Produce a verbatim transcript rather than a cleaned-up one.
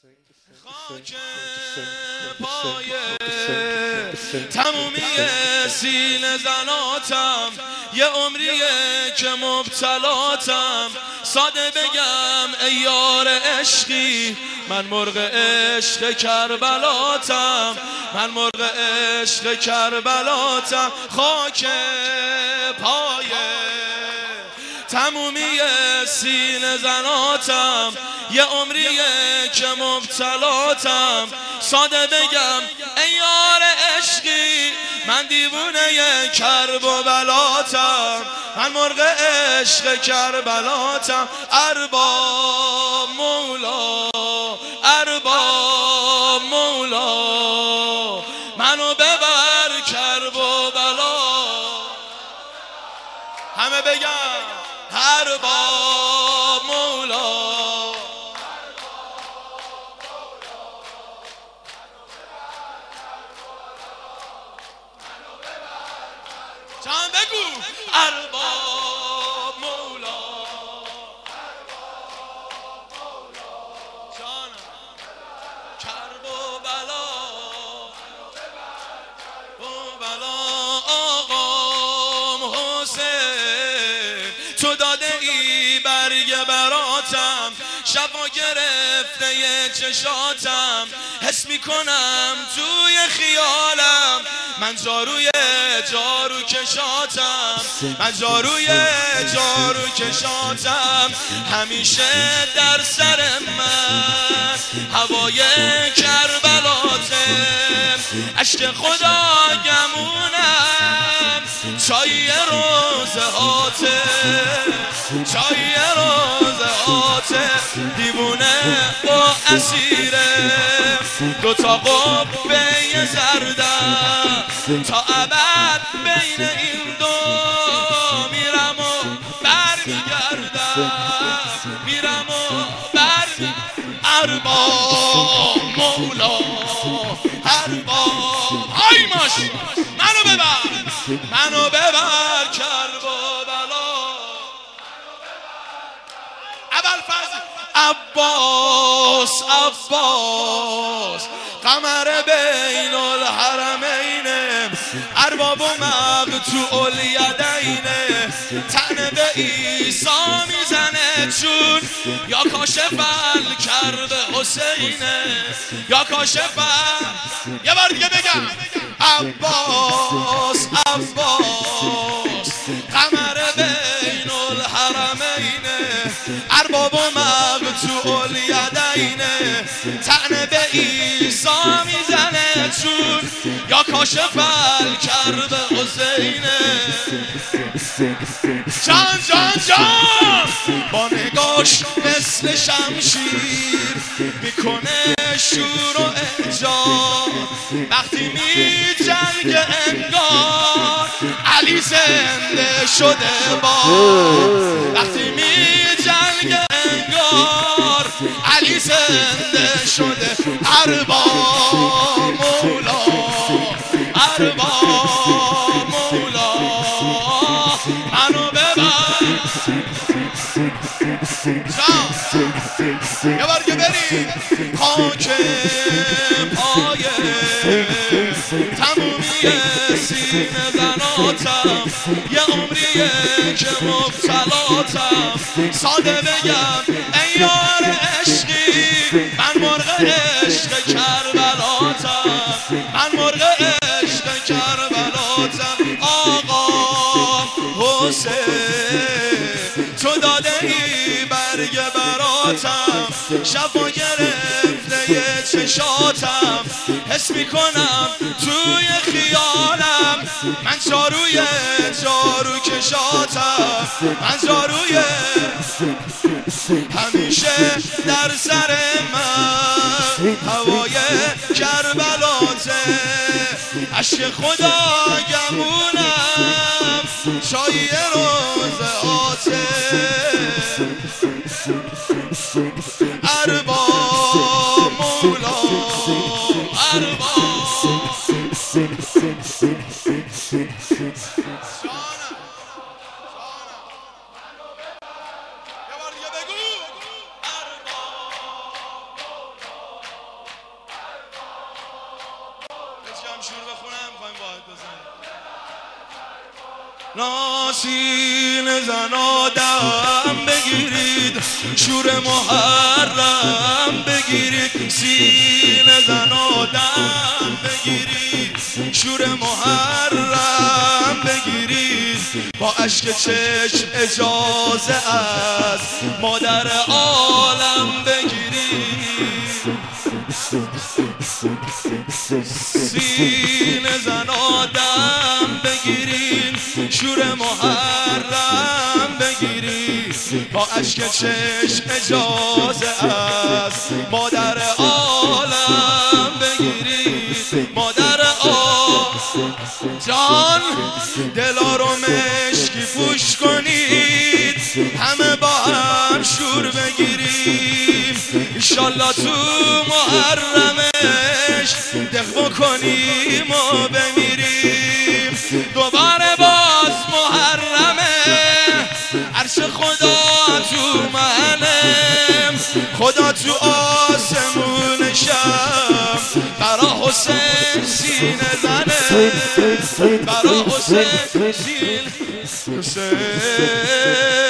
خاک پای تمومی سینه زناتم، یه عمریه که مبتلاتم. ساده بگم ای یار عشقی، من مرغ عشق کربلاتم، من مرغ عشق کربلاتم. خاک پای تمومی سینه زناتم، یه عمریه که مبتلاتم. ساده بگم ای یار عشقی، من دیوونه کرب و بلاتم، من مرغ عشق کربلاتم. ارباب مولا، ارباب مولا، منو ببر کرب و بلا. همه بگم ارباب مولا. جان بگو ارباب مولا، جانم کرب و بلا و بلا. آقام حسین تو داده ای برگ براتم، شفا گرفته ی چشاتم. حس میکنم توی خیالم من جاروی جارو کشاتم، من جاروی جارو کشاتم. همیشه در سر من هوای کربلاته، عشق خدا گمونم چای روزهاته، چای روزهاته. دیوونه با اسیره دوتا قبه زردم، تا ابد بین این دو میرم و برمیگردم، میرم و برمیگردم. ارباب مولا، ارباب های ماشی، منو ببر، منو ببر کرب و بلا. ابوالفضل عباس، عباس قمر بین الحرمین، ارباب و مقطوع الیدین. تنه به عیسی میزنه چون یا کاشف الکرب حسینه، یا کاشف. یه بار دیگه بگم عباس، عباس قمر بین الحرمین، ارباب و مقطوع الیدین. تنه به عیسی میزنه چون یا کاشف الکرب حسینه. جان جان جان با نگاش مثل شمشیر میکنه شور و اعجاب. وقتی می جنگ انگار علی زنده شده با، وقتی می جنگ انگار علی زنده شده. ارباب مولا، ارباب مولا، منو ببر. یه بار که بریم خاک پای تمومی سینه زناتم، یه عمریه که مبتلاتم. ساده بگم ای یار عشقی، من مرغ عشق کربلاتم، من مرغ عشق کربلاتم. آقا حسین تو داده ای برگ براتم، شفا گرفته ی چشاتم. حس میکنم توی خیالم من جاروی جارو کشاتم، من جاروی. همیشه در سر من هوای کربلاته، عشق خدا گمونم چای روزهاته. ارباب مولا، ارباب. ناسین زن آدم بگیرید، شور محرم بگیرید، سین زن آدم بگیرید، شور محرم بگیرید، با اشک چشم اجازه از مادر عالم بگیرید، سین زن آدم بگیرید، شور محرم بگیرید، با اشک چشم اجازه از مادر عالم بگیرید، مادر عالم. جان دلا رو مشکی پوش کنید، همه با هم شور بگیریم، ایشالله تو محرمش دق بکنیم و بمیریم، دوباره باز محرمه، عرش خدا تو منم، خدا تو آسمون شم، برا حسین سینه زنه، برا حسین سینه حسین